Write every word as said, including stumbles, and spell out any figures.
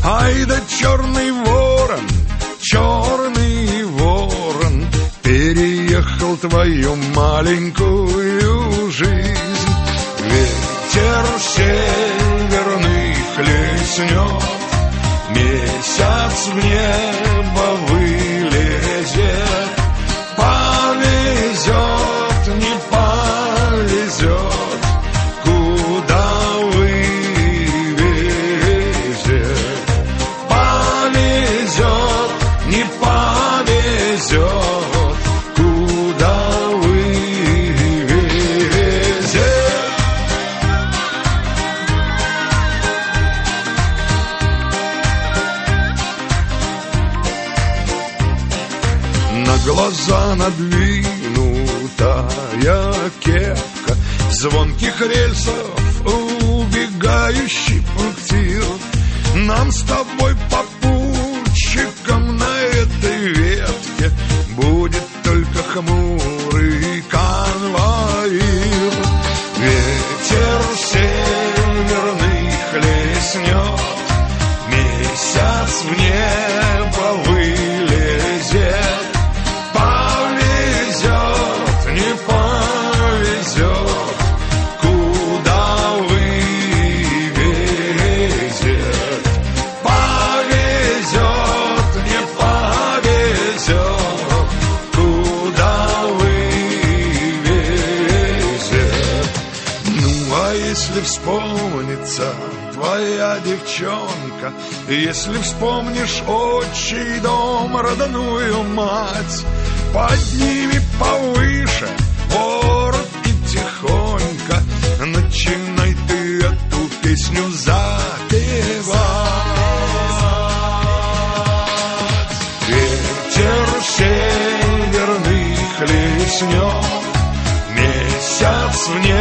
Ай да черный ворон, черный ворон, переехал твою маленькую жизнь. Ветер северный хлестнет, месяц в небо вылезет. Повезет, не повезет, куда вывезет. Повезет, не повезет, куда вывезет. На глаза надвинутая кепка, звонких рельсов убегающий путир. Нам с тобой, попутчикам, на этой ветке будет только хмурый конвоир. Ветер северный хлестнет, месяц в небо вылезет. Повезет, не повезет, куда вывезет. Повезет, не повезет, куда вывезет. Ну, а если вспомнится твоя девчонка, если вспомнишь отчий дом, родную мать, подними повыше ворот и тихонько начинай ты эту песню запевать. Ветер северный хлестнет, месяц в небо